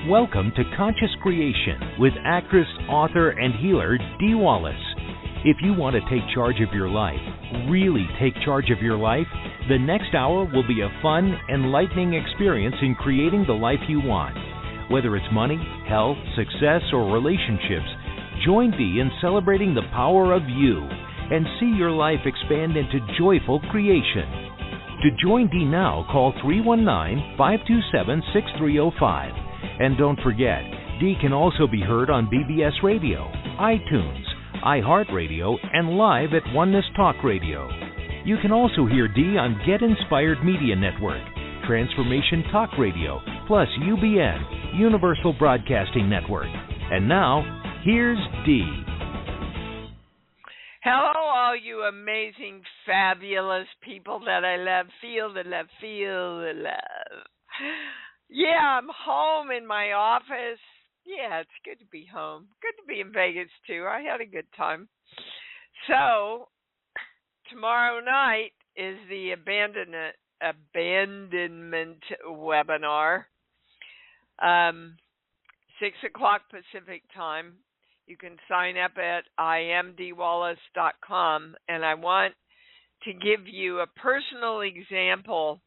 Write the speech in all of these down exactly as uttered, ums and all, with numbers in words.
Welcome to Conscious Creation with actress, author, and healer Dee Wallace. If you want to take charge of your life, really take charge of your life, the next hour will be a fun, enlightening experience in creating the life you want. Whether it's money, health, success, or relationships, join Dee in celebrating the power of you and see your life expand into joyful creation. To join Dee now, call three one nine, five two seven, six three zero five. And don't forget, Dee can also be heard on B B S Radio, iTunes, iHeartRadio, and live at Oneness Talk Radio. You can also hear Dee on Get Inspired Media Network, Transformation Talk Radio, plus U B N, Universal Broadcasting Network. And now, here's Dee. Hello, all you amazing, fabulous people that I love, feel the love, feel the love. Yeah, I'm home in my office. Yeah, it's good to be home. Good to be in Vegas, too. I had a good time. So, tomorrow night is the abandonment, abandonment webinar. Um, six o'clock Pacific time. You can sign up at I am dee wallace dot com, and I want to give you a personal example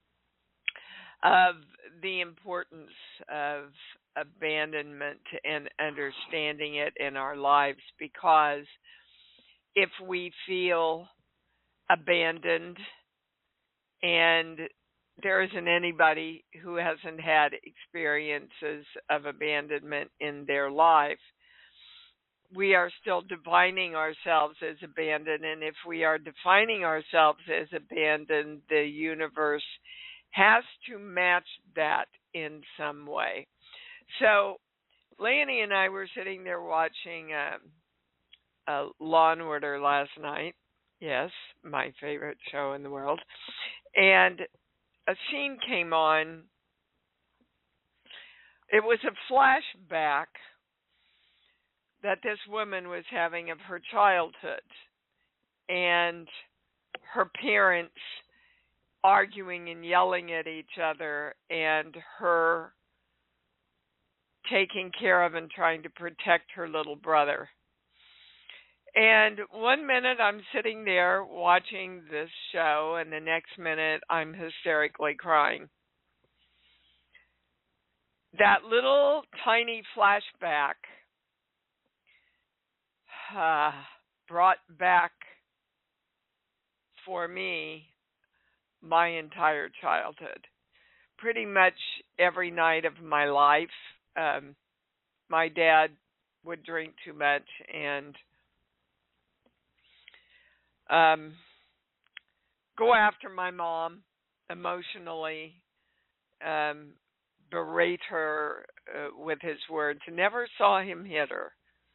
of the importance of abandonment and understanding it in our lives, because if we feel abandoned, and there isn't anybody who hasn't had experiences of abandonment in their life, we are still defining ourselves as abandoned, and if we are defining ourselves as abandoned, the universe has to match that in some way. So Lanny and I were sitting there watching uh, uh, Law and Order last night. Yes, my favorite show in the world. And a scene came on. It was a flashback that this woman was having of her childhood and her parents arguing and yelling at each other, and her taking care of and trying to protect her little brother. And one minute I'm sitting there watching this show, and the next minute I'm hysterically crying. That little tiny flashback uh, brought back for me my entire childhood. Pretty much every night of my life, um, my dad would drink too much and um, go after my mom emotionally, um, berate her uh, with his words. Never saw him hit her.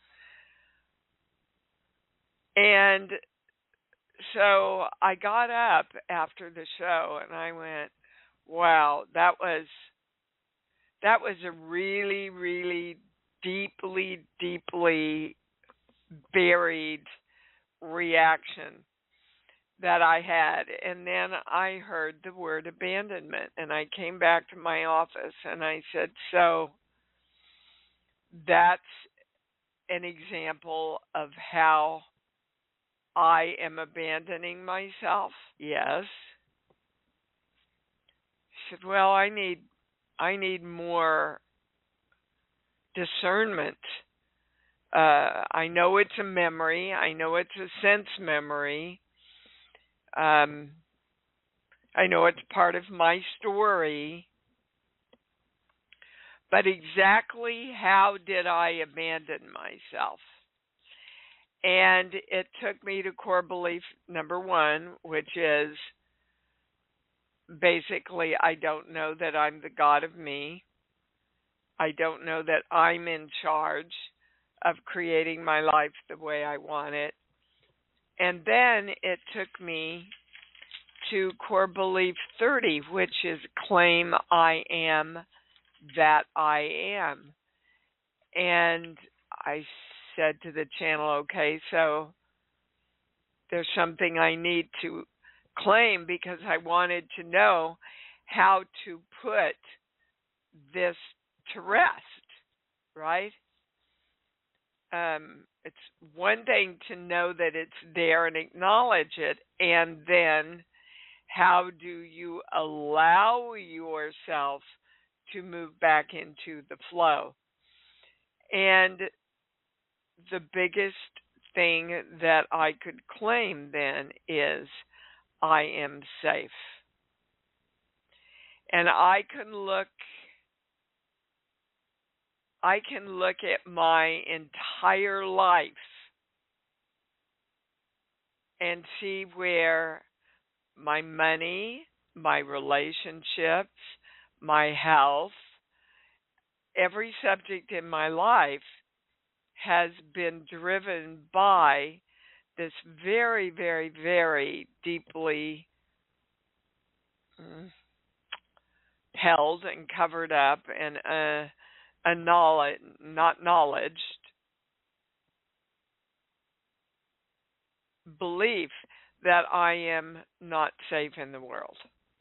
And so I got up after the show and I went, wow, that was that was a really, really deeply, deeply buried reaction that I had. And then I heard the word abandonment, and I came back to my office and I said, so that's an example of how I am abandoning myself. Yes. I said, well, I need I need more discernment. Uh, I know it's a memory. I know it's a sense memory. Um, I know it's part of my story. But exactly how did I abandon myself? And it took me to core belief number one, which is basically, I don't know that I'm the God of me. I don't know that I'm in charge of creating my life the way I want it. And then it took me to core belief thirty, which is claim I am that I am. And I said to the channel, okay, so there's something I need to claim, because I wanted to know how to put this to rest, right? Um, it's one thing to know that it's there and acknowledge it, and then how do you allow yourself to move back into the flow? And the biggest thing that I could claim then is I am safe. And I can look I can look at my entire life and see where my money, my relationships, my health, every subject in my life has been driven by this very, very, very deeply mm, held and covered up and uh, a knowledge, not knowledged belief that I am not safe in the world.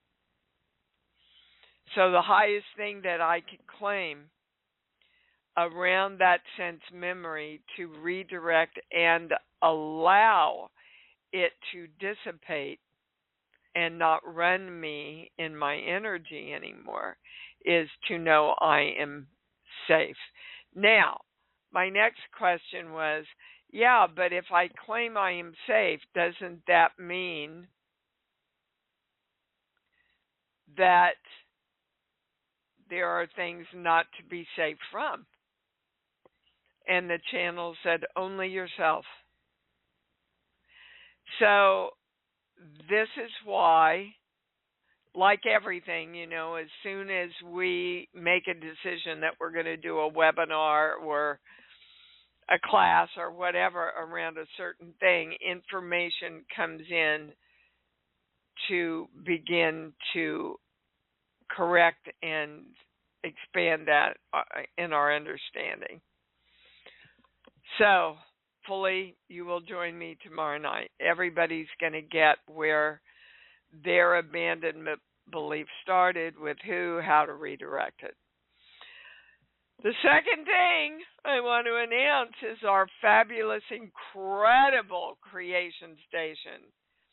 So the highest thing that I can claim around that sense memory to redirect and allow it to dissipate and not run me in my energy anymore is to know I am safe. Now, my next question was, yeah, but if I claim I am safe, doesn't that mean that there are things not to be safe from? And the channel said, only yourself. So this is why, like everything, you know, as soon as we make a decision that we're going to do a webinar or a class or whatever around a certain thing, information comes in to begin to correct and expand that in our understanding. So, fully, you will join me tomorrow night. Everybody's going to get where their abandonment belief started, with who, how to redirect it. The second thing I want to announce is our fabulous, incredible creation station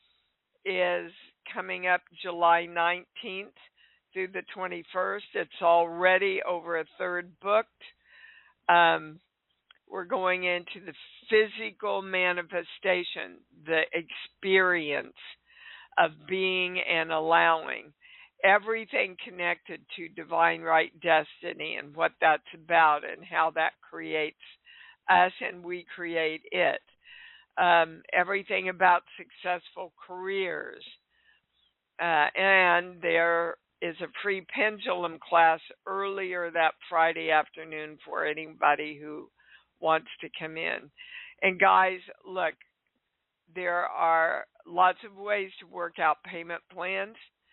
is coming up July nineteenth through the twenty-first. It's already over a third booked. Um, we're going into the physical manifestation, the experience of being and allowing. Everything connected to divine right destiny and what that's about and how that creates us and we create it. Um, everything about successful careers. Uh, and there is a free pendulum class earlier that Friday afternoon for anybody who wants to come in. And guys, look, there are lots of ways to work out payment plans.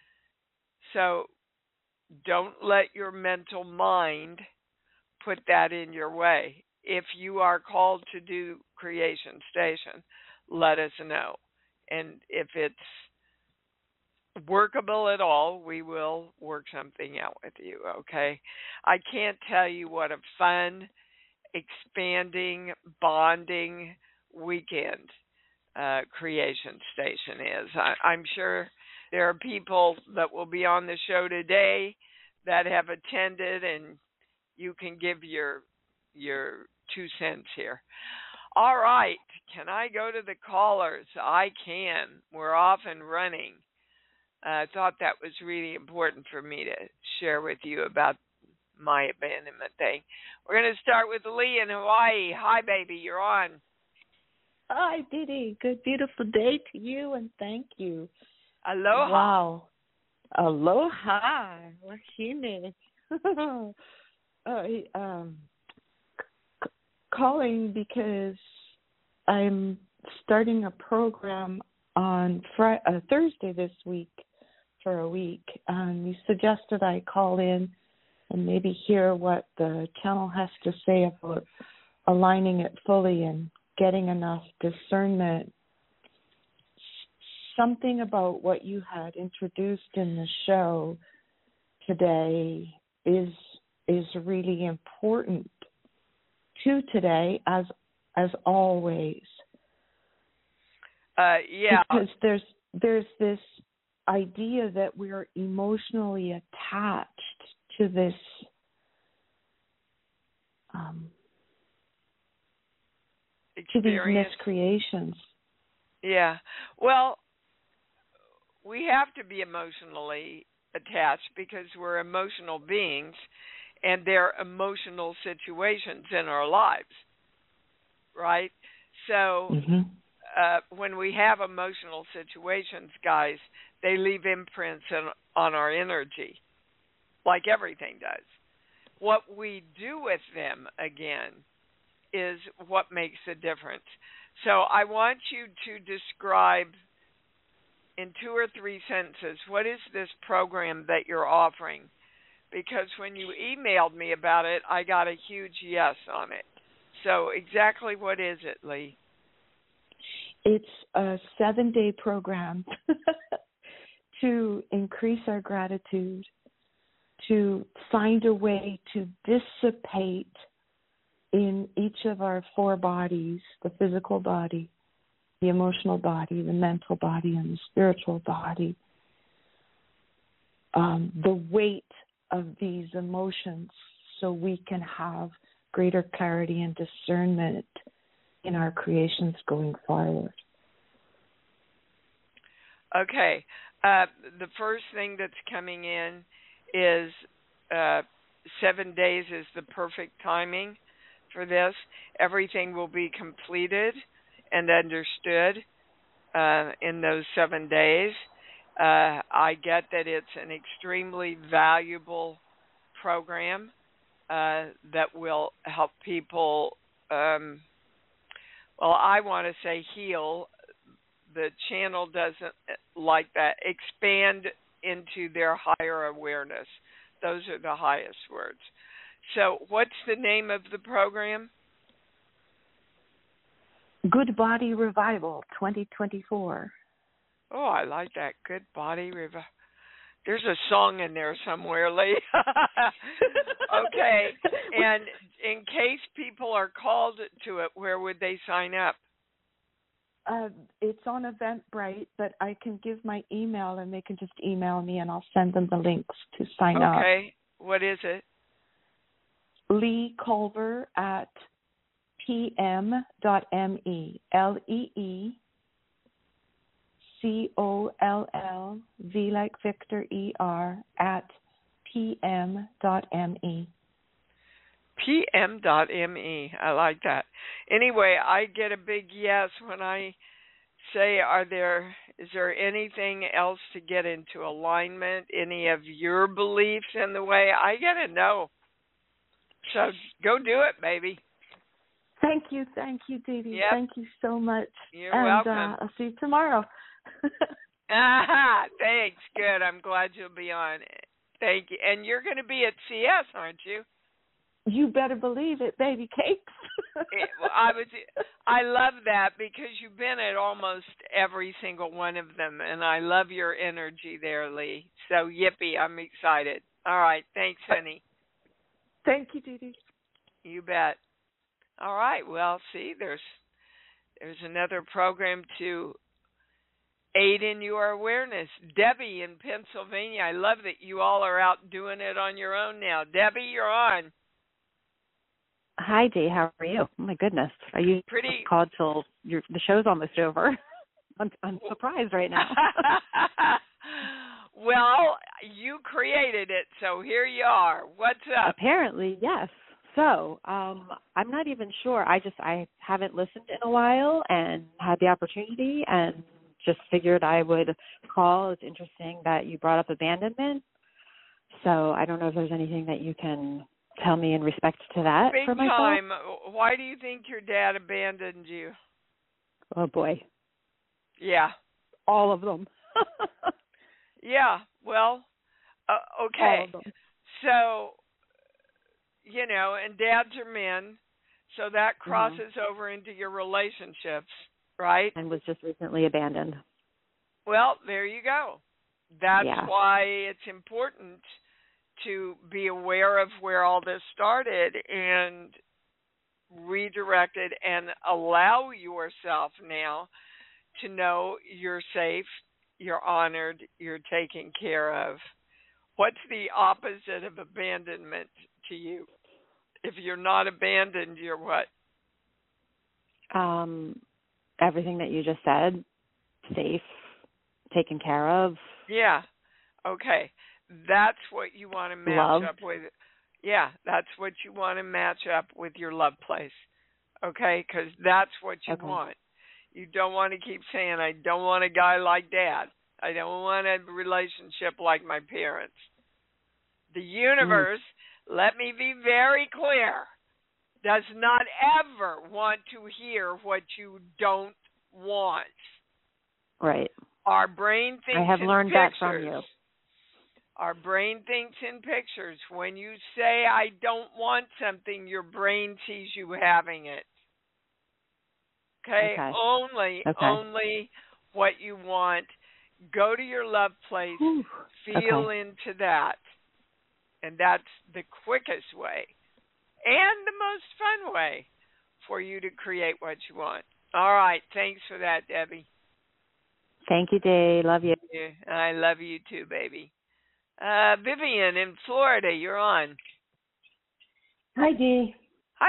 So don't let your mental mind put that in your way. If you are called to do Creation Station, let us know. And if it's workable at all, we will work something out with you, okay? I can't tell you what a fun, expanding, bonding weekend uh, Creation Station is. I, I'm sure there are people that will be on the show today that have attended, and you can give your your two cents here. All right, can I go to the callers? I can. We're off and running. I uh, thought that was really important for me to share with you about my abandonment thing. We're going to start with Lee in Hawaii. Hi, baby, you're on. Hi, Didi. Good, beautiful day to you, and thank you. Aloha. Wow. Aloha. Wahine. uh, um, c- calling because I'm starting a program on Friday, uh, Thursday this week for a week. Um, you suggested I call in and maybe hear what the channel has to say about aligning it fully and getting enough discernment. Something about what you had introduced in the show today is is really important too today, as as always. Uh, yeah. Because there's there's this idea that we're emotionally attached to this um, to these miscreations. Yeah. Well, we have to be emotionally attached because we're emotional beings, and there are emotional situations in our lives, right? So mm-hmm. uh, when we have emotional situations, guys, they leave imprints in, on our energy, like everything does. What we do with them, again, is what makes a difference. So I want you to describe in two or three sentences, what is this program that you're offering? Because when you emailed me about it, I got a huge yes on it. So exactly what is it, Lee? It's a seven-day program to increase our gratitude, to find a way to dissipate in each of our four bodies, the physical body, the emotional body, the mental body, and the spiritual body, um, the weight of these emotions, so we can have greater clarity and discernment in our creations going forward. Okay. Uh, the first thing that's coming in is uh, seven days is the perfect timing for this. Everything will be completed and understood uh, in those seven days. Uh, I get that it's an extremely valuable program uh, that will help people, um, well, I want to say heal. The channel doesn't like that. Expand into their higher awareness. Those are the highest words. So what's the name of the program? Good Body Revival twenty twenty-four. Oh, I like that. Good Body Revival. There's a song in there somewhere, Lee. Okay. And in case people are called to it, where would they sign up? Uh, it's on Eventbrite, but I can give my email and they can just email me and I'll send them the links to sign okay. up. Okay. What is it? Lee Culver at p m dot m e. L E E C O L L V like Victor E R at p m dot m e. p m dot m e. I like that. Anyway, I get a big yes when I say, are there, is there anything else to get into alignment? Any of your beliefs in the way? I get a no. So go do it, baby. Thank you, thank you, Dee Dee. Yep. Thank you so much. You're and, welcome. Uh, I'll see you tomorrow. Aha, thanks. Good. I'm glad you'll be on. Thank you. And you're going to be at C S, aren't you? You better believe it, baby cakes. it, well, I was. I love that because you've been at almost every single one of them, and I love your energy there, Lee. So yippee, I'm excited. All right, thanks, honey. Thank you, Dee Dee. You bet. All right. Well, see, there's there's another program to aid in your awareness. Debbie in Pennsylvania. I love that you all are out doing it on your own now. Debbie, you're on. Hi, Dee. How are you? Oh, my goodness. Are you pretty called till your, the show's almost over? I'm, I'm surprised right now. Well, you created it, so here you are. What's up? Apparently, yes. So um, I'm not even sure. I just I haven't listened in a while and had the opportunity and just figured I would call. It's interesting that you brought up abandonment. So I don't know if there's anything that you can tell me in respect to that Big for myself. time. Why do you think your dad abandoned you? Oh, boy. Yeah. All of them. Yeah. Well, uh, okay. So, you know, and dads are men, so that crosses mm-hmm. over into your relationships, right? And was just recently abandoned. Well, there you go. That's yeah. why it's important to be aware of where all this started and redirect it and allow yourself now to know you're safe, you're honored, you're taken care of. What's the opposite of abandonment to you? If you're not abandoned, you're what? Um, everything that you just said, safe, taken care of. Yeah. Okay. That's what you want to match Loved. up with. Yeah, that's what you want to match up with your love place. Okay? Because that's what you Okay. want. You don't want to keep saying, I don't want a guy like Dad. I don't want a relationship like my parents. The universe, mm. let me be very clear, does not ever want to hear what you don't want. Right. Our brain thinks I have in learned pictures. that from you. Our brain thinks in pictures. When you say, I don't want something, your brain sees you having it. Okay? Okay. Only, okay. only what you want. Go to your love place. Whew. Feel okay. into that. And that's the quickest way and the most fun way for you to create what you want. All right. Thanks for that, Debbie. Thank you, Dee. Love you. I love you too, baby. Uh, Vivian in Florida, you're on. Hi, Dee. Hi,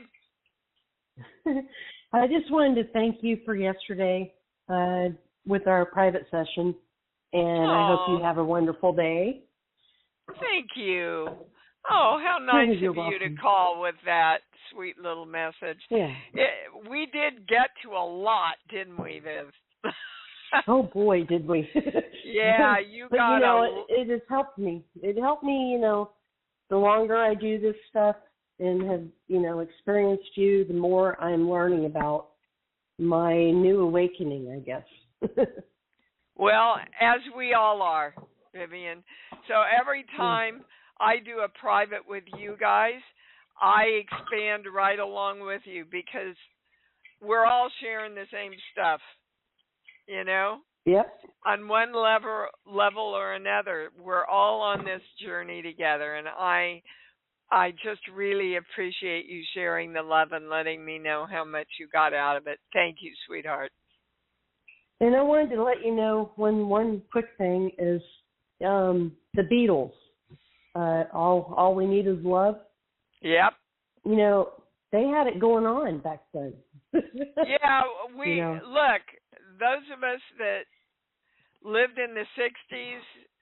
babe. I just wanted to thank you for yesterday uh, with our private session, and Aww. I hope you have a wonderful day. Thank you. Oh, how nice You're of welcome. you to call with that sweet little message. Yeah. It, we did get to a lot, didn't we, Viv? Oh, boy, did we. Yeah, you but, got you know, a... it, it has helped me. It helped me, you know, the longer I do this stuff and have, you know, experienced you, the more I'm learning about my new awakening, I guess. Well, as we all are, Vivian. So every time I do a private with you guys, I expand right along with you because we're all sharing the same stuff, you know? Yep. On one level, level or another, we're all on this journey together, and I, I just really appreciate you sharing the love and letting me know how much you got out of it. Thank you, sweetheart. And I wanted to let you know one one quick thing is um, the Beatles. Uh, all all we need is love. Yep. You know, they had it going on back then. Yeah, we you know. Look. Those of us that lived in the sixties,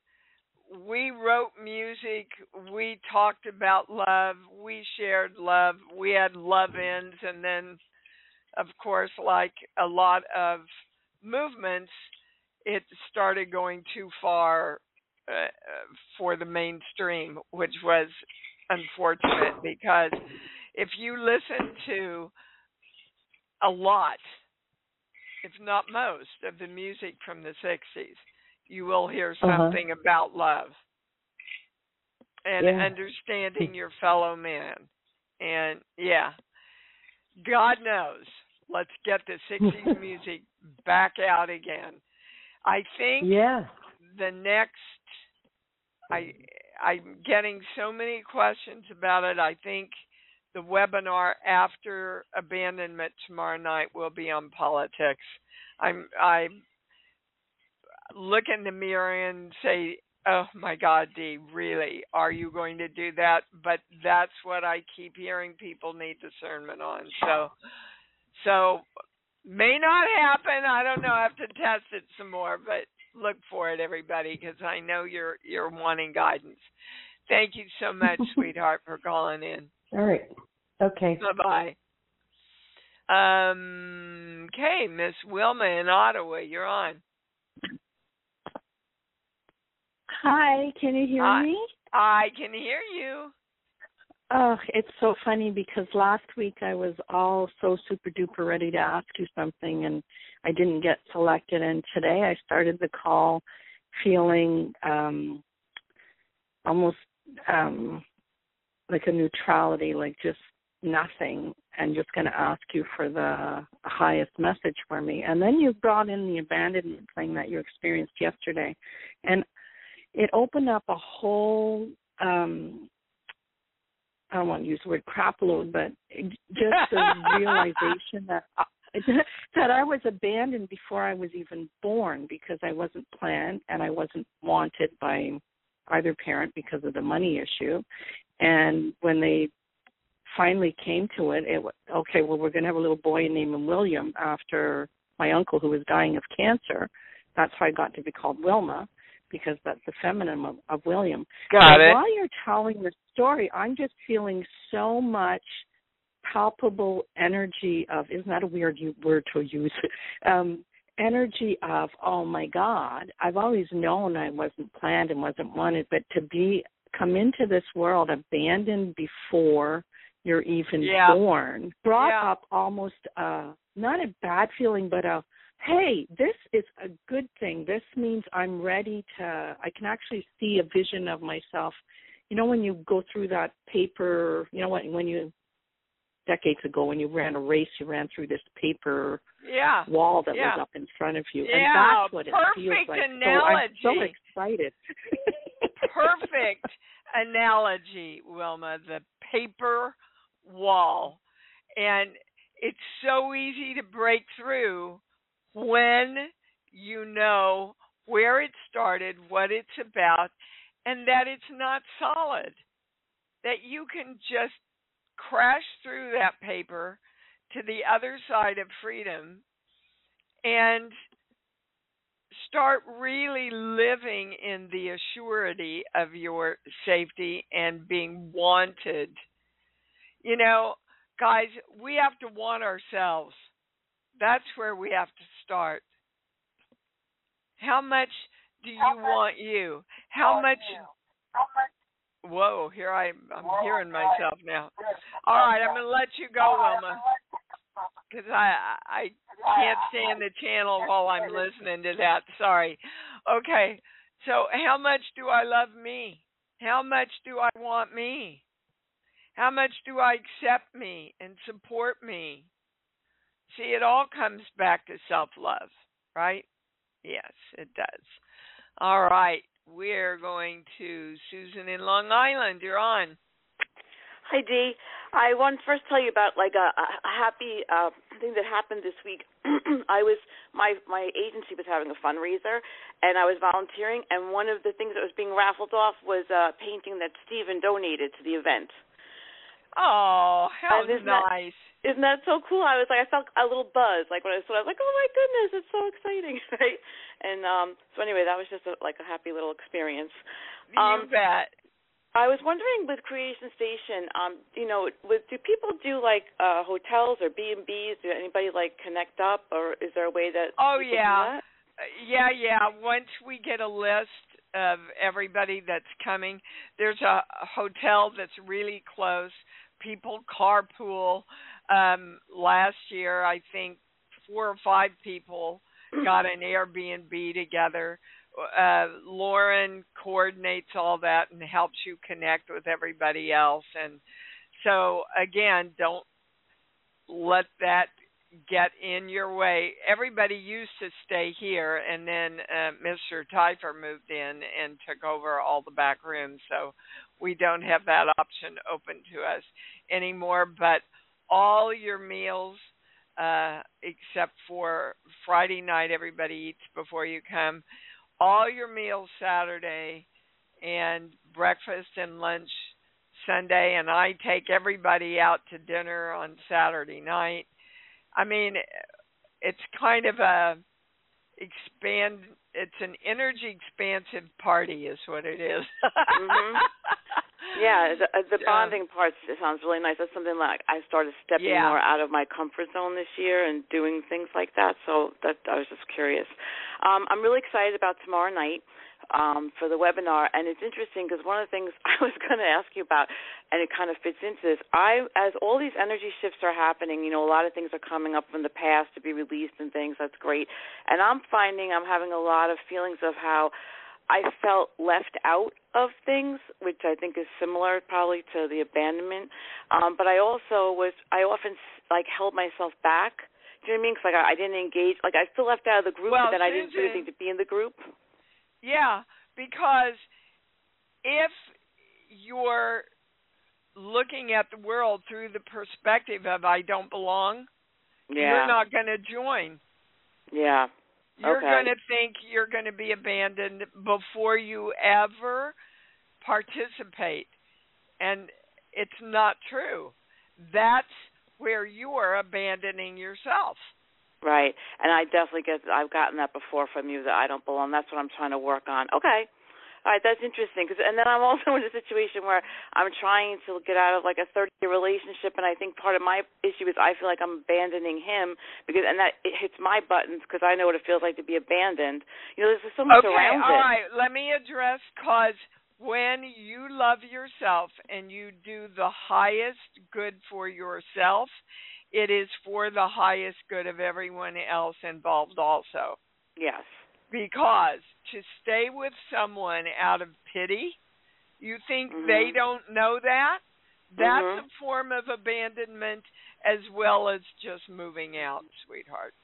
we wrote music, we talked about love, we shared love, we had love-ins, and then, of course, like a lot of movements, it started going too far uh, for the mainstream, which was unfortunate because if you listen to a lot, if not most, of the music from the sixties, you will hear something uh-huh. about love and yeah. understanding your fellow man. And, yeah, God knows. Let's get the sixties music back out again. I think yeah. the next, I, I'm getting so many questions about it. I think the webinar after abandonment tomorrow night will be on politics. I'm I look in the mirror and say, oh my God, Dee, really, are you going to do that? But that's what I keep hearing people need discernment on. So, so may not happen. I don't know. I have to test it some more, but look for it, everybody, because I know you're you're wanting guidance. Thank you so much, sweetheart, for calling in. All right. Okay. Bye-bye. Um, okay, Miss Wilma in Ottawa, you're on. Hi, can you hear I, me? I can hear you. Oh, it's so funny because last week I was all so super duper ready to ask you something and I didn't get selected. And today I started the call feeling um, almost um, like a neutrality, like just nothing, and just going to ask you for the highest message for me. And then you brought in the abandonment thing that you experienced yesterday. And it opened up a whole um, I don't want to use the word crap load, but just the realization that that I was abandoned before I was even born because I wasn't planned and I wasn't wanted by either parent because of the money issue. And when they finally came to it, it was, okay, well, we're going to have a little boy and name him William after my uncle who was dying of cancer. That's how I got to be called Wilma, because that's the feminine of, of William. Got and it. While you're telling the story, I'm just feeling so much palpable energy of, isn't that a weird word to use? Um, energy of, oh my God, I've always known I wasn't planned and wasn't wanted, but to be come into this world abandoned before you're even yeah. born brought yeah. up almost uh, not a bad feeling, but a, hey, this is a good thing. This means I'm ready to, I can actually see a vision of myself. You know, when you go through that paper, you know, when, when you, decades ago, when you ran a race, you ran through this paper yeah. wall that yeah. was up in front of you. Yeah. And that's what it Perfect feels like. analogy. So I'm so excited. Perfect analogy, Wilma, the paper wall. And it's so easy to break through when you know where it started, what it's about, and that it's not solid. That you can just crash through that paper to the other side of freedom and start really living in the assurity of your safety and being wanted. You know, guys, we have to want ourselves. That's where we have to start. How much do you want you? How much... Whoa, here I, I'm hearing myself now. All right, I'm going to let you go, Wilma, because I, I can't stay in the channel while I'm listening to that. Sorry. Okay, so how much do I love me? How much do I want me? How much do I accept me and support me? See, it all comes back to self-love, right? Yes, it does. All right. We're going to Susan in Long Island. You're on. Hi, Dee. I want to first tell you about like a, a happy uh, thing that happened this week. I was my my agency was having a fundraiser, and I was volunteering. And one of the things that was being raffled off was a painting that Stephen donated to the event. Oh, how isn't nice! That, isn't that so cool? I was like, I felt a little buzz, like when I saw it. I was like, oh my goodness, it's so exciting, right? And um, so anyway, that was just a, like a happy little experience. Um, you bet. I was wondering with Creation Station, um, you know, with, do people do like uh, hotels or B and B's? Do anybody like connect up, or is there a way that? Oh people yeah, do that? yeah, yeah. Once we get a list of everybody that's coming, there's a hotel that's really close. People carpool. Um, last year, I think four or five people got an Airbnb together. Uh, Lauren coordinates all that and helps you connect with everybody else. And so, again, don't let that get in your way. Everybody used to stay here, and then uh, Mister Teifer moved in and took over all the back rooms. So we don't have that option open to us anymore. But all your meals, uh, except for Friday night, everybody eats before you come. All your meals Saturday and breakfast and lunch Sunday, and I take everybody out to dinner on Saturday night. I mean, it's kind of a expand. It's an energy expansive party, is what it is. mm-hmm. Yeah, the, the bonding part sounds really nice. That's something like I started stepping yeah. more out of my comfort zone this year and doing things like that. So that I was just curious. Um, I'm really excited about tomorrow night um, for the webinar, and it's interesting because one of the things I was going to ask you about, and it kind of fits into this. I, as all these energy shifts are happening, you know, a lot of things are coming up from the past to be released and things. That's great, and I'm finding I'm having a lot of feelings of how I felt left out of things, which I think is similar probably to the abandonment. Um, but I also was, I often like held myself back. Do you know what I mean? Because like I, I didn't engage, like I still left out of the group, well, but then Susan, I didn't do anything to be in the group. Yeah, because if you're looking at the world through the perspective of I don't belong, yeah. you're not going to join. Yeah. You're okay. going to think you're going to be abandoned before you ever participate. And it's not true. That's where you're abandoning yourself. Right. And I definitely get, I've gotten that before from you, that I don't belong. That's what I'm trying to work on. Okay. All right, that's interesting. Cause, and then I'm also in a situation where I'm trying to get out of like a thirty-year relationship, and I think part of my issue is I feel like I'm abandoning him, because, and that it hits my buttons because I know what it feels like to be abandoned. You know, there's so much okay, around it. Okay, all right. Let me address, cause when you love yourself and you do the highest good for yourself, it is for the highest good of everyone else involved also. Yes. Because to stay with someone out of pity, you think mm-hmm. they don't know that? That's mm-hmm. a form of abandonment as well as just moving out, sweetheart.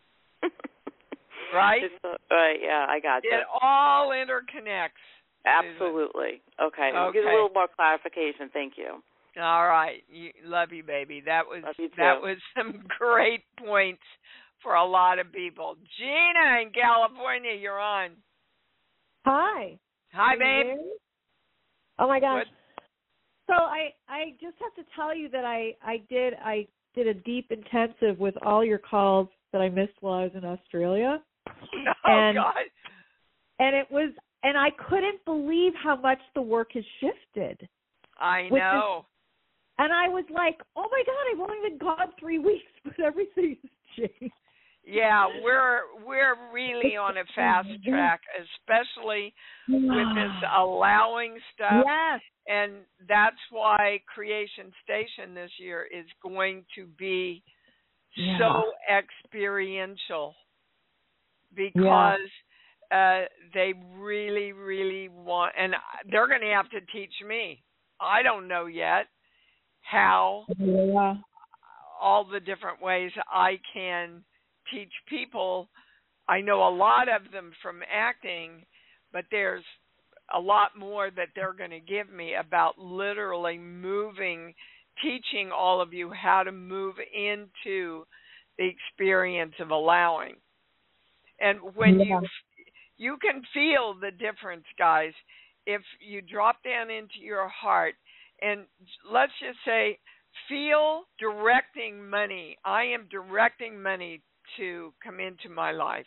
Right? Uh, right, yeah, I got you. It all interconnects. Absolutely. Okay. okay. Give a little more clarification. Thank you. All right. You, love you, baby. That was love you too. That was some great points for a lot of people. Gina in California, you're on. Hi. Hi, Are babe. Oh my gosh. What? So I I just have to tell you that I I did I did a deep intensive with all your calls that I missed while I was in Australia. Oh and, God. And it was and I couldn't believe how much the work has shifted. I know. This, and I was like, oh my God, I've only been gone three weeks, but everything has changed. Yeah, we're we're really on a fast track, especially with this allowing stuff. Yes. And that's why Creation Station this year is going to be yeah. so experiential, because yeah. uh, they really, really want, and they're going to have to teach me. I don't know yet how yeah. all the different ways I can teach people. I know a lot of them from acting, but there's a lot more that they're going to give me about literally moving, teaching all of you how to move into the experience of allowing. And when yeah. you you can feel the difference, guys, if you drop down into your heart and let's just say, feel directing money. I am directing money to come into my life.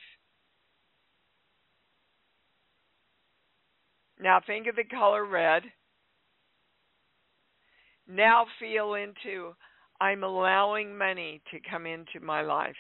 Now think of the color red. Now feel into, I'm allowing money to come into my life.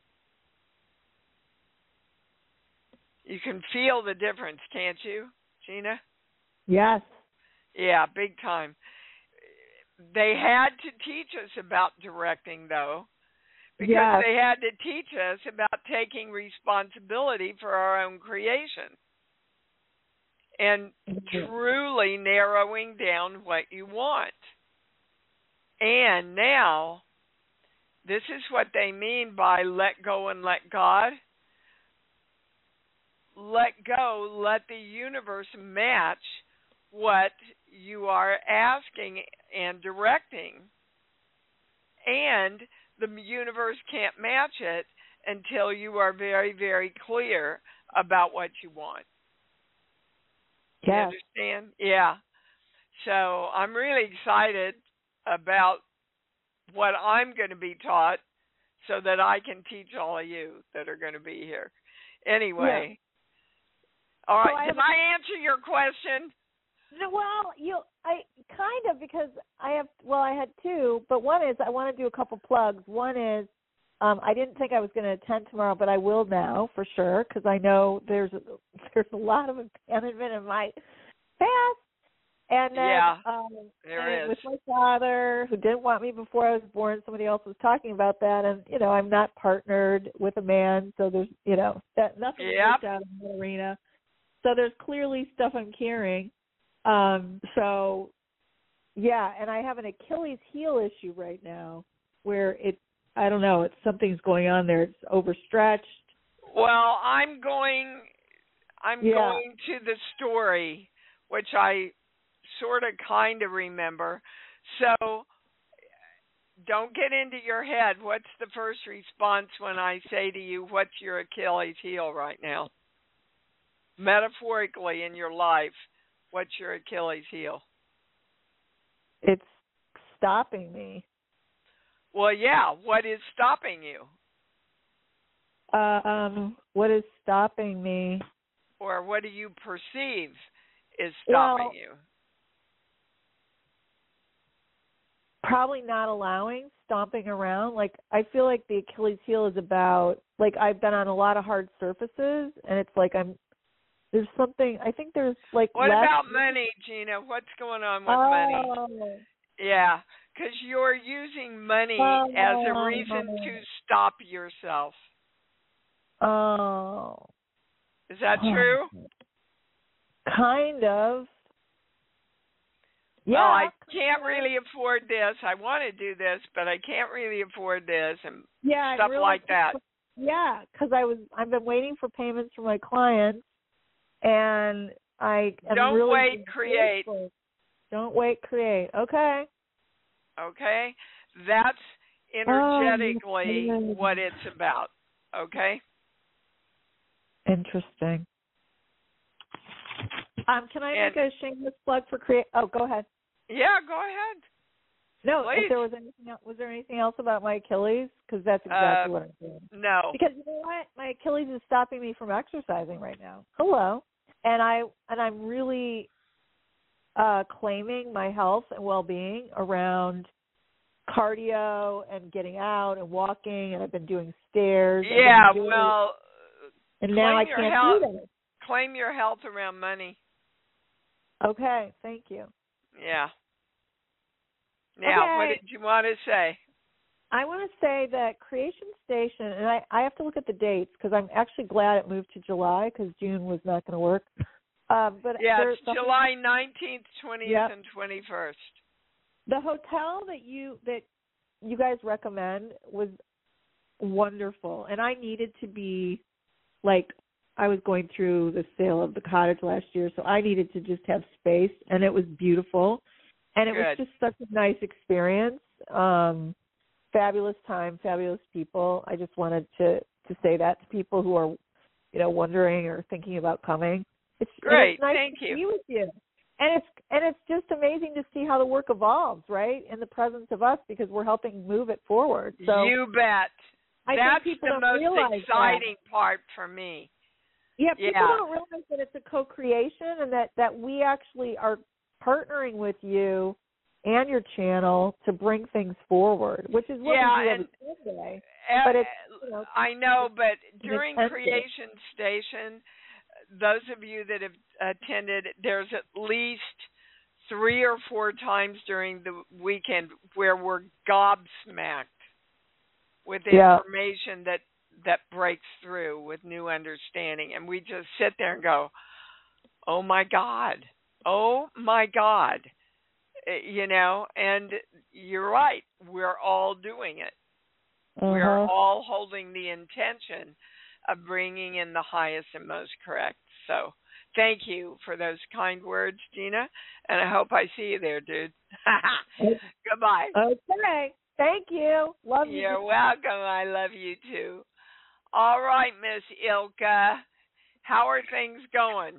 You can feel the difference, can't you, Gina? Yes. Yeah, big time. They had to teach us about directing, though, because yes. they had to teach us about taking responsibility for our own creation and mm-hmm. truly narrowing down what you want. And now, this is what they mean by let go and let God. Let go, let the universe match what you are asking and directing. And the universe can't match it until you are very, very clear about what you want. Yes. You understand? Yeah. So I'm really excited about what I'm going to be taught so that I can teach all of you that are going to be here. Anyway. Yeah. All right. So I Did I answer your question? No, well, you, I kind of, because I have, well, I had two, but one is I want to do a couple plugs. One is um, I didn't think I was going to attend tomorrow, but I will now for sure, because I know there's a, there's a lot of abandonment in my past. And then yeah, um, there and is. with my father, who didn't want me before I was born, somebody else was talking about that, and you know, I'm not partnered with a man, so there's, you know, that nothing yep. worked out in that arena. So there's clearly stuff I'm carrying. Um, so, yeah, and I have an Achilles heel issue right now where it, I don't know, it's something's going on there. It's overstretched. Well, I'm going, I'm yeah. going to the story, which I sort of kind of remember. So don't get into your head. What's the first response when I say to you, what's your Achilles heel right now? Metaphorically in your life, what's your Achilles heel? It's stopping me. Well, yeah. What is stopping you? Uh, um, what is stopping me? Or what do you perceive is stopping well, you? Probably not allowing, stomping around. Like, I feel like the Achilles heel is about, like, I've been on a lot of hard surfaces, and it's like I'm, there's something, I think there's, like, What less... about money, Gina? What's going on with oh. money? Yeah, because you're using money oh. as a reason to stop yourself. Oh. Is that true? Kind of. Yeah. Well, I can't really afford this. I want to do this, but I can't really afford this, and yeah, stuff really, like that. Yeah, because I was I've been waiting for payments from my clients, and I am don't really wait, create. grateful. Don't wait, create. Okay. Okay, that's energetically oh, what it's about. Okay. Interesting. Um, can I and, make a shameless plug for create? Oh, go ahead. Yeah, go ahead. No, Please. if there was anything else, was there anything else about my Achilles? Because that's exactly uh, what I'm doing. No. Because you know what, my Achilles is stopping me from exercising right now. Hello, and I and I'm really uh, claiming my health and well-being around cardio and getting out and walking, and I've been doing stairs. Yeah, doing well, and now I can't health, do that. Claim your health around money. Okay, thank you. Yeah. Now, okay. what did you want to say? I want to say that Creation Station, and I, I have to look at the dates because I'm actually glad it moved to July because June was not going to work. Um, but yeah, it's the, July nineteenth, twentieth, yep. and twenty-first. The hotel that you that you guys recommend was wonderful, and I needed to be like I was going through the sale of the cottage last year, so I needed to just have space, and it was beautiful, and it Good. was just such a nice experience. Um, fabulous time, fabulous people. I just wanted to, to say that to people who are, you know, wondering or thinking about coming. It's great. It's nice Thank to you. be with you, and it's and it's just amazing to see how the work evolves, right, in the presence of us because we're helping move it forward. So you bet. I That's think people the don't most realize exciting that. part for me. Yeah, people yeah. don't realize that it's a co-creation and that, that we actually are partnering with you and your channel to bring things forward, which is what yeah, we do and, every Sunday. Uh, but it's, you know, I know, but it's during expensive. Creation Station, those of you that have attended, there's at least three or four times during the weekend where we're gobsmacked with yeah. information that, that breaks through with new understanding. And we just sit there and go, oh, my God. Oh, my God. You know, and you're right. We're all doing it. Uh-huh. We're all holding the intention of bringing in the highest and most correct. So thank you for those kind words, Gina. And I hope I see you there, dude. Goodbye. Okay. Thank you. Love you. You're welcome. I love you too. All right, Miss Ilka. How are things going?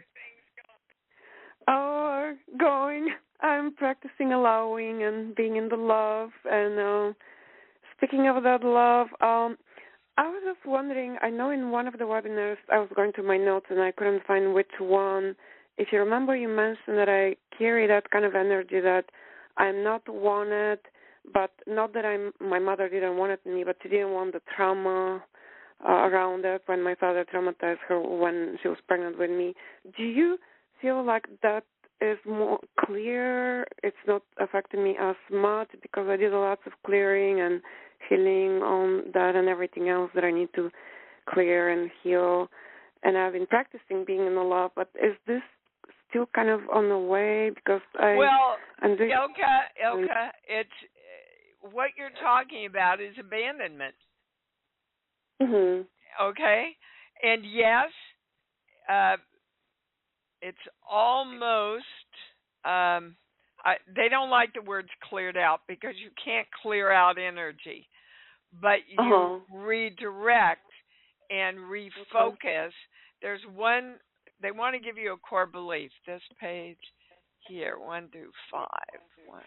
Oh, going. I'm practicing allowing and being in the love. And uh, speaking of that love, um, I was just wondering, I know in one of the webinars I was going through my notes and I couldn't find which one. If you remember, you mentioned that I carry that kind of energy that I'm not wanted, but not that I'm, my mother didn't want it in me, but she didn't want the trauma uh, around it when my father traumatized her when she was pregnant with me. Do you feel like that is more clear? It's not affecting me as much because I did a lot of clearing and healing on that and everything else that I need to clear and heal. And I've been practicing being in the love, but is this still kind of on the way? Because I well, I'm doing, Ilka, Ilka, it's what you're talking about is abandonment. Mm-hmm. Okay, and yes, uh, it's almost um, I, they don't like the words cleared out because you can't clear out energy, but you Uh-huh. redirect and refocus. There's one, they want to give you a core belief. This page here, one through five. One.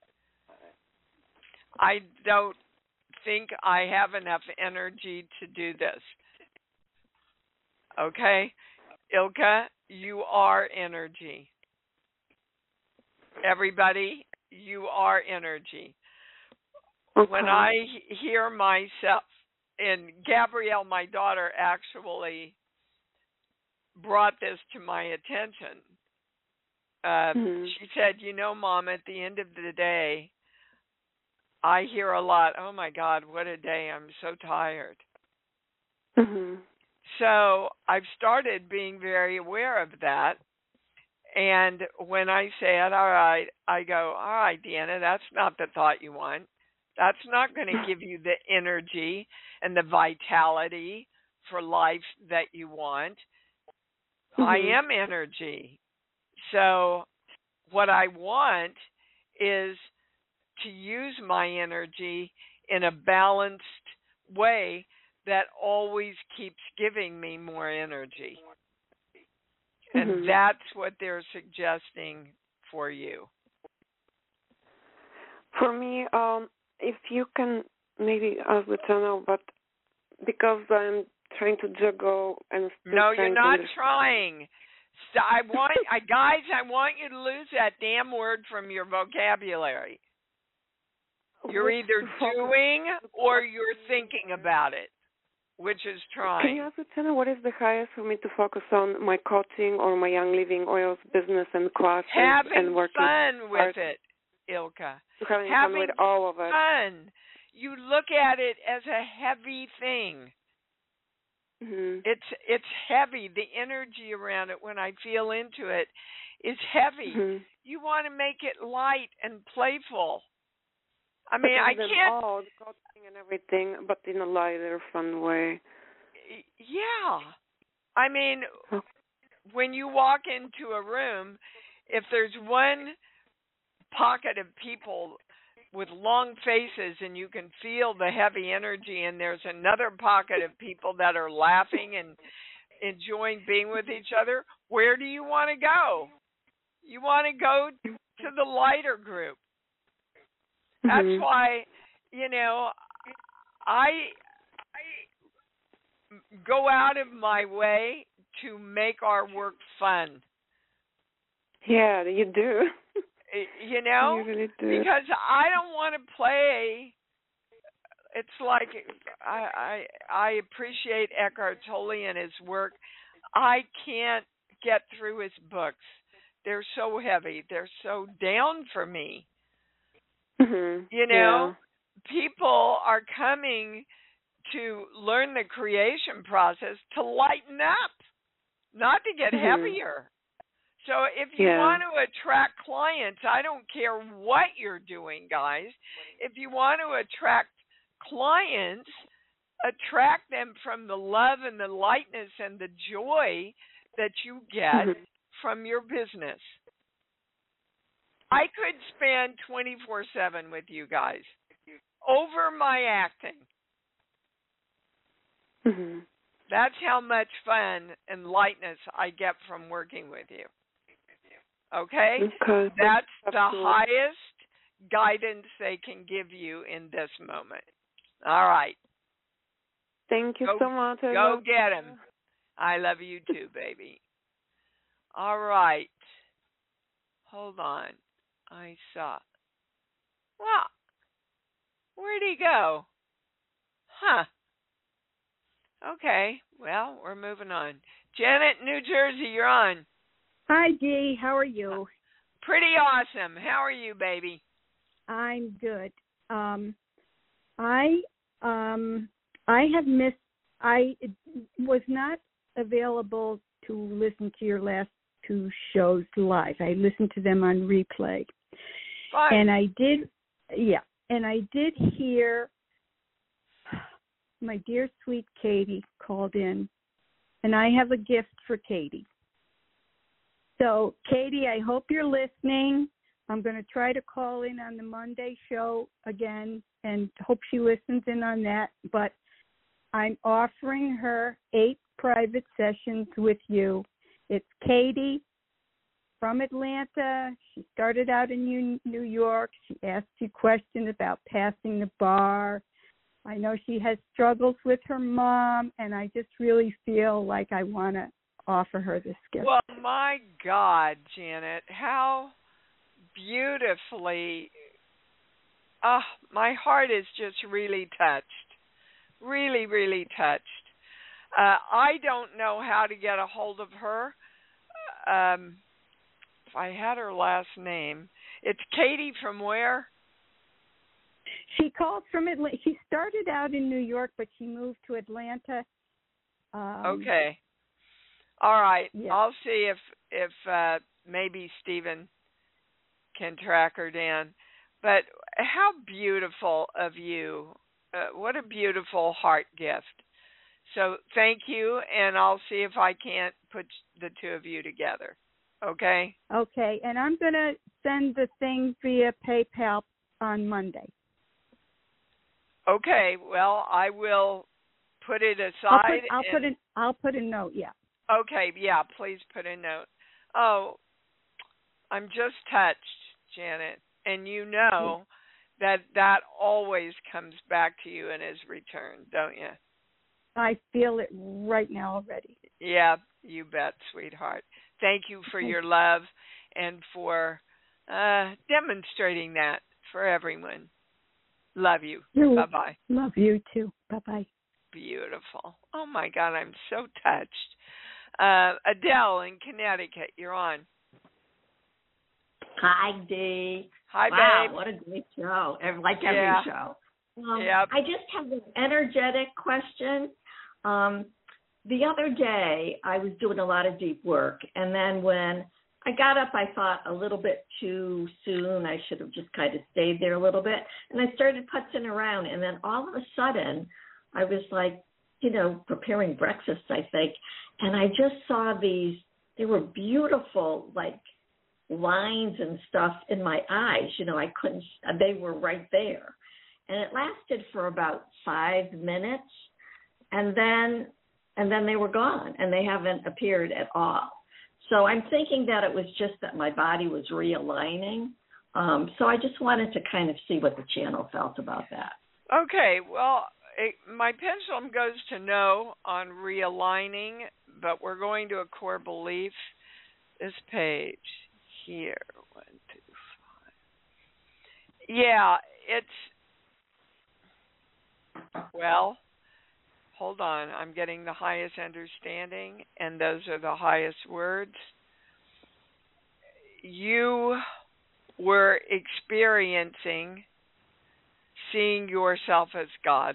I don't think I have enough energy to do this. Okay? Ilka, you are energy. Everybody, you are energy. Okay. When I he- hear myself, and Gabrielle, my daughter, actually brought this to my attention. Uh, Mm-hmm. She said, you know, Mom, at the end of the day, I hear a lot, oh my God, what a day, I'm so tired. Mm-hmm. So I've started being very aware of that. And when I say it, all right, I go, all right, Deanna, that's not the thought you want. That's not going to give you the energy and the vitality for life that you want. Mm-hmm. I am energy. So what I want is to use my energy in a balanced way that always keeps giving me more energy. And Mm-hmm. that's what they're suggesting for you. For me, um, if you can maybe ask the channel, but because I'm trying to juggle and still No, trying you're not to understand. trying. So I want, I, guys, I want you to lose that damn word from your vocabulary. You're What either to focus- doing or you're thinking about it, which is Can you trying. ask the channel what is the highest for me to focus on, my coaching or my Young Living Oils business and classes Having and working fun with hard? it, Ilka. Having, Having fun with all of it. fun. You look at it as a heavy thing. Mm-hmm. It's it's heavy. The energy around it when I feel into it is heavy. Mm-hmm. You want to make it light and playful. I mean, I them can't. all, the coaching and everything, but in a lighter, fun way. Yeah. I mean, Okay. when you walk into a room, if there's one pocket of people with long faces and you can feel the heavy energy, and there's another pocket of people that are laughing and enjoying being with each other, where do you want to go? You want to go to the lighter group. That's Mm-hmm. why, you know, I, I go out of my way to make our work fun. Yeah, you do. You know, you really do. because I don't want to play. It's like I, I I appreciate Eckhart Tolle and his work. I can't get through his books. They're so heavy. They're so down for me. Mm-hmm. You know, yeah. People are coming to learn the creation process to lighten up, not to get mm-hmm. heavier. So if you yeah. want to attract clients, I don't care what you're doing, guys. If you want to attract clients, attract them from the love and the lightness and the joy that you get mm-hmm. from your business. I could spend twenty-four seven with you guys over my acting. Mm-hmm. That's how much fun and lightness I get from working with you. Okay? Okay. That's the Absolutely. highest guidance they can give you in this moment. All right. Thank you go, so much. I go love get him. I love you too, baby. All right. Hold on. I saw. Well, where'd he go? Huh. Okay. Well, we're moving on. Janet, New Jersey, you're on. Hi, Dee. How are you? Pretty awesome. How are you, baby? I'm good. Um, I um, I have missed. I was not available to listen to your last two shows live. I listened to them on replay, Fine. and I did. Yeah, and I did hear my dear sweet Katie called in, and I have a gift for Katie. So, Katie, I hope you're listening. I'm going to try to call in on the Monday show again and hope she listens in on that. But I'm offering her eight private sessions with you. It's Katie from Atlanta. She started out in New, New York. She asked you questions about passing the bar. I know she has struggles with her mom, and I just really feel like I want to offer her this gift. Well, my God, Janet, how beautifully, uh, my heart is just really touched, really, really touched. Uh, I don't know how to get a hold of her. Um, if I had her last name, it's Katie from where? She called from Atlanta. She started out in New York, but she moved to Atlanta. Um, okay. All right. Yeah. I'll see if if uh, maybe Stephen can track her down. But how beautiful of you. Uh, what a beautiful heart gift. So thank you, and I'll see if I can't put the two of you together. Okay? Okay, and I'm going to send the thing via PayPal on Monday. Okay, well, I will put it aside. I'll put, I'll and, put, an, I'll put a note, yeah. Okay, yeah, please put a note. Oh, I'm just touched, Janet, and you know yeah. that that always comes back to you and is returned, don't you? I feel it right now already. Yeah, you bet, sweetheart. Thank you for your love and for uh, demonstrating that for everyone. Love you. You're Bye-bye. Love you, too. Bye-bye. Beautiful. Oh, my God, I'm so touched. Uh, Adele in Connecticut, you're on. Hi, Dee. Hi, wow, babe. What a great show, like every yeah. show. Um, yep. I just have an energetic question. Um, the other day, I was doing a lot of deep work, and then when I got up, I thought a little bit too soon. I should have just kind of stayed there a little bit, and I started putzing around, and then all of a sudden, I was like, you know, preparing breakfast, I think, and I just saw these, they were beautiful, like, lines and stuff in my eyes. You know, I couldn't, they were right there. And it lasted for about five minutes, and then and then they were gone, and they haven't appeared at all. So I'm thinking that it was just that my body was realigning. Um, so I just wanted to kind of see what the channel felt about that. Okay, well, it, my pendulum goes to no on realigning, but we're going to a core belief. This page here, one, two, five. Yeah, it's, well, hold on. I'm getting the highest understanding, and those are the highest words. You were experiencing seeing yourself as God.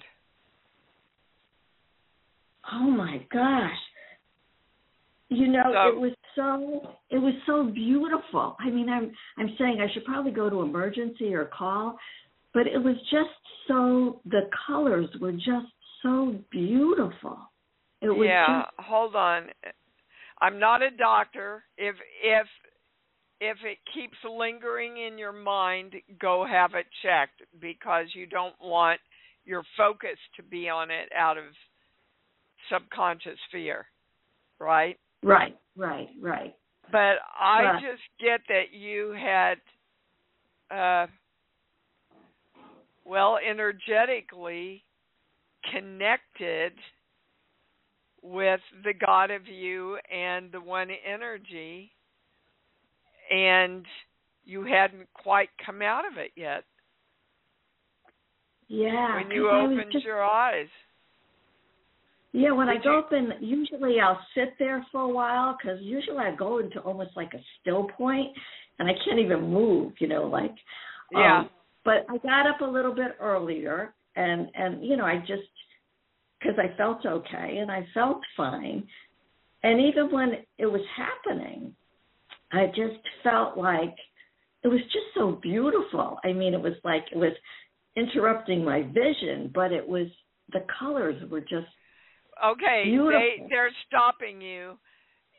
Oh my gosh. You know, so, it was so it was so beautiful. I mean, I'm I'm saying I should probably go to emergency or call, but it was just so, the colors were just so beautiful. It was yeah, just, hold on. I'm not a doctor. If if if it keeps lingering in your mind, go have it checked, because you don't want your focus to be on it out of subconscious fear, right? Right, right, right. But I but, just get that you had, uh, well, energetically connected with the God of you and the one energy, and you hadn't quite come out of it yet. Yeah. When you opened just, your eyes. Yeah, when Did I go you, up and usually I'll sit there for a while, because usually I go into almost like a still point, and I can't even move, you know, like. Yeah. Um, but I got up a little bit earlier, and, and you know, I just, because I felt okay, and I felt fine. And even when it was happening, I just felt like it was just so beautiful. I mean, it was like it was interrupting my vision, but it was, the colors were just okay, beautiful. they, they're stopping you.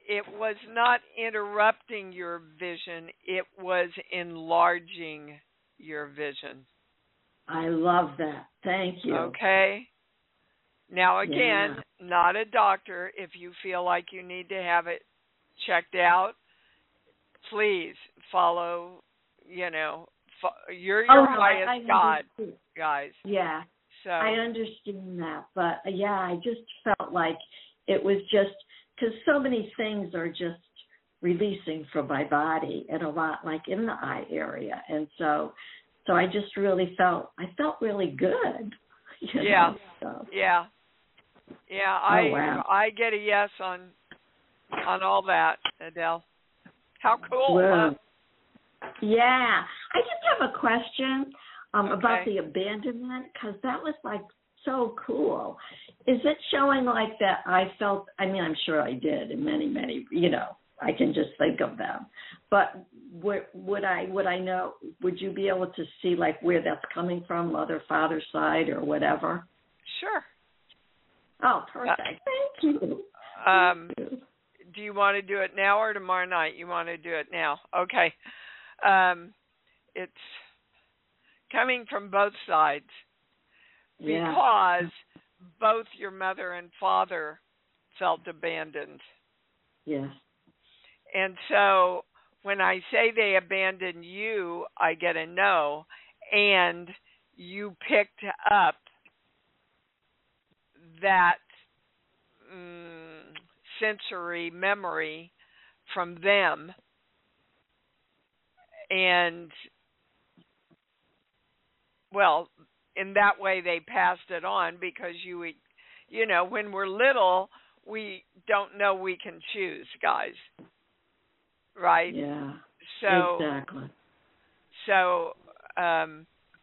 it was not interrupting your vision, it was enlarging your vision. I love that. Thank you. Okay. Now, again, Yeah. not a doctor. If you feel like you need to have it checked out, please follow, you know, fo- you're your Oh, no, I- highest I God, understand. guys. Yeah, So I understand that. But, uh, yeah, I just felt like it was just, because so many things are just releasing from my body and a lot like in the eye area. And so, so I just really felt, I felt really good. You yeah, know, so. yeah, yeah. I Oh, wow. I get a yes on on all that, Adele. How cool! Wow. Huh? Yeah, I just have a question um, Okay. about the abandonment, because that was like so cool. Is it showing like that I felt, I mean, I'm sure I did in many, many, you know, I can just think of them. But would, would I, would I know, would you be able to see like where that's coming from, mother, father side or whatever? Sure. Oh, perfect. Thank you. Um, Thank you. do you want to do it now or tomorrow night? You want to do it now? Okay. Um, it's coming from both sides Yeah. because both your mother and father felt abandoned. Yes. And so when I say they abandoned you, I get a no. And you picked up that mm, sensory memory from them. And, well, in that way they passed it on because you, you know, when we're little, we don't know we can choose, guys. Right? Yeah. So, exactly. So, um,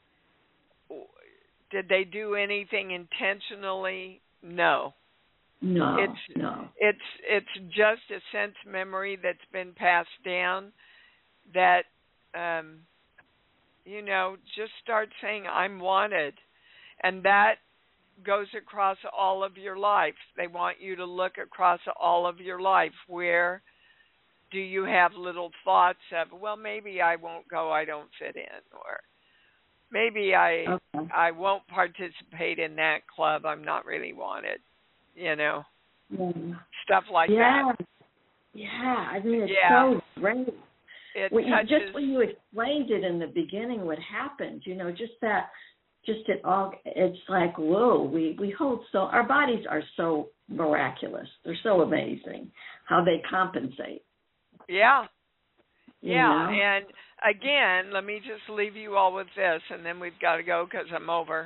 did they do anything intentionally? No. No. It's no. it's it's just a sense memory that's been passed down. That um, you know, just start saying I'm wanted, and that goes across all of your life. They want you to look across all of your life. Where do you have little thoughts of, well, maybe I won't go, I don't fit in, or maybe I Okay. I won't participate in that club, I'm not really wanted, you know, Yeah. stuff like yeah. that. Yeah. I mean, it's Yeah. so great. It When you, touches, just when you explained it in the beginning, what happened, you know, just that, just it all, it's like, whoa, we, we hold so, our bodies are so miraculous. They're so amazing how they compensate. yeah, You yeah. know? And again, let me just leave you all with this, and then we've got to go because I'm over.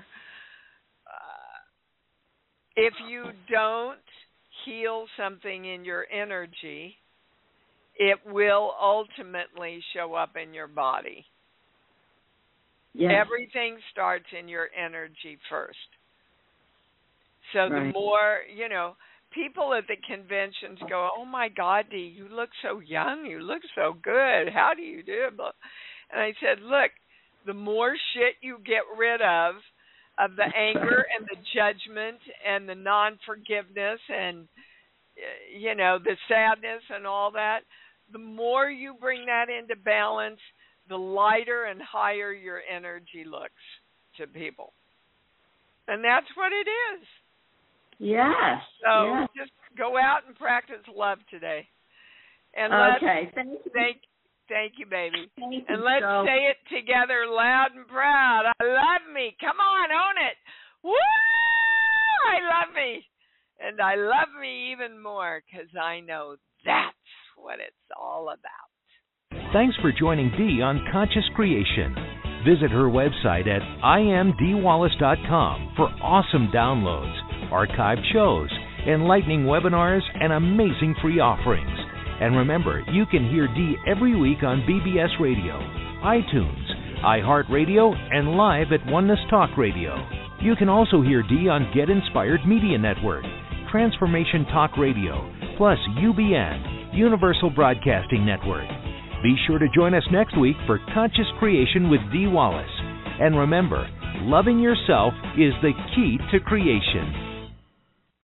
Uh, if you don't heal something in your energy, it will ultimately show up in your body. Yes. Everything starts in your energy first. So the Right. more, you know, people at the conventions go, oh, my God, Dee, you look so young. You look so good. How do you do it? And I said, look, the more shit you get rid of, of the anger and the judgment and the non-forgiveness and, you know, the sadness and all that, the more you bring that into balance, the lighter and higher your energy looks to people. And that's what it is. Yes. So yes. just go out and practice love today. And Okay. Thank you. Thank, thank you, baby. Thank And you let's so say it together loud and proud. I love me. Come on, own it. Woo! I love me. And I love me even more because I know that's what it's all about. Thanks for joining Dee on Conscious Creation. Visit her website at I am dee wallace dot com for awesome downloads, archived shows, enlightening webinars, and amazing free offerings. And remember, you can hear Dee every week on B B S Radio, iTunes, iHeartRadio, and live at Oneness Talk Radio. You can also hear Dee on Get Inspired Media Network, Transformation Talk Radio, plus U B N, Universal Broadcasting Network. Be sure to join us next week for Conscious Creation with Dee Wallace. And remember, loving yourself is the key to creation.